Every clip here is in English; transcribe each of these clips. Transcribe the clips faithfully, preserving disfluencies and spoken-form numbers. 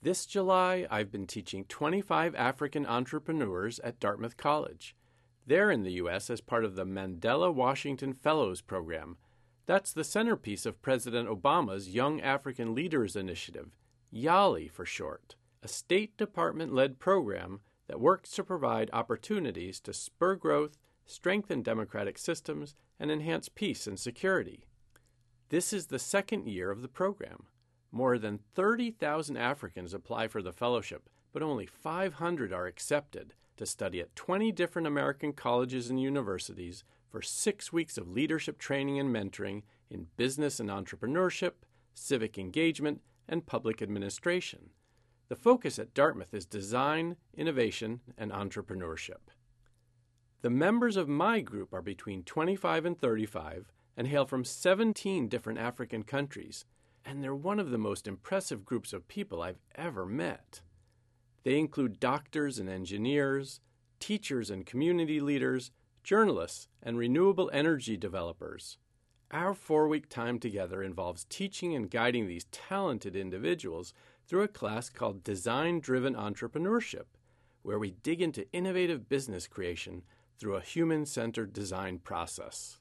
This July, I've been teaching twenty-five African entrepreneurs at Dartmouth College. They're in the U S as part of the Mandela Washington Fellows Program. That's the centerpiece of President Obama's Young African Leaders Initiative, YALI for short, a State Department-led program that works to provide opportunities to spur growth, strengthen democratic systems, and enhance peace and security. This is the second year of the program. More than thirty thousand Africans apply for the fellowship, but only five hundred are accepted to study at twenty different American colleges and universities for six weeks of leadership training and mentoring in business and entrepreneurship, civic engagement, and public administration. The focus at Dartmouth is design, innovation, and entrepreneurship. The members of my group are between twenty-five and thirty-five and hail from seventeen different African countries, and they're one of the most impressive groups of people I've ever met. They include doctors and engineers, teachers and community leaders, journalists, and renewable energy developers. Our four-week time together involves teaching and guiding these talented individuals through a class called Design-Driven Entrepreneurship, where we dig into innovative business creation through a human-centered design process.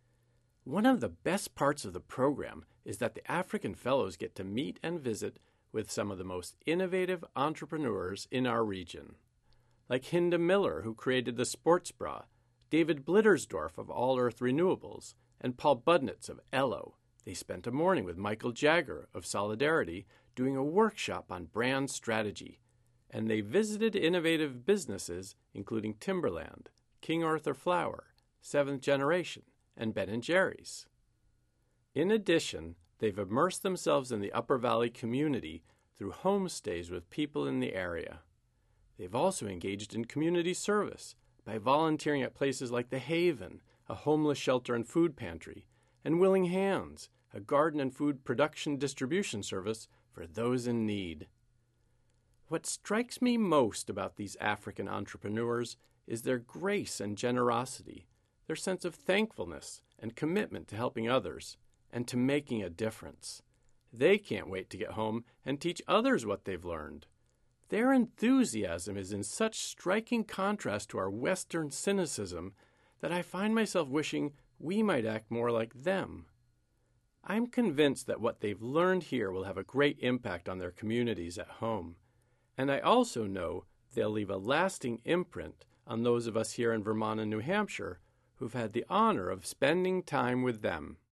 One of the best parts of the program is that the African Fellows get to meet and visit with some of the most innovative entrepreneurs in our region, like Hinda Miller, who created the sports bra, David Blittersdorf of All Earth Renewables, and Paul Budnitz of Ello. They spent a morning with Michael Jagger of Solidarity doing a workshop on brand strategy, and they visited innovative businesses including Timberland, King Arthur Flour, Seventh Generation, and Ben and Jerry's. In addition, they've immersed themselves in the Upper Valley community through homestays with people in the area. They've also engaged in community service by volunteering at places like The Haven, a homeless shelter and food pantry, and Willing Hands, a garden and food production distribution service for those in need. What strikes me most about these African entrepreneurs is their grace and generosity, their sense of thankfulness and commitment to helping others, and to making a difference. They can't wait to get home and teach others what they've learned. Their enthusiasm is in such striking contrast to our Western cynicism that I find myself wishing we might act more like them. I'm convinced that what they've learned here will have a great impact on their communities at home. And I also know they'll leave a lasting imprint on those of us here in Vermont and New Hampshire who've had the honor of spending time with them.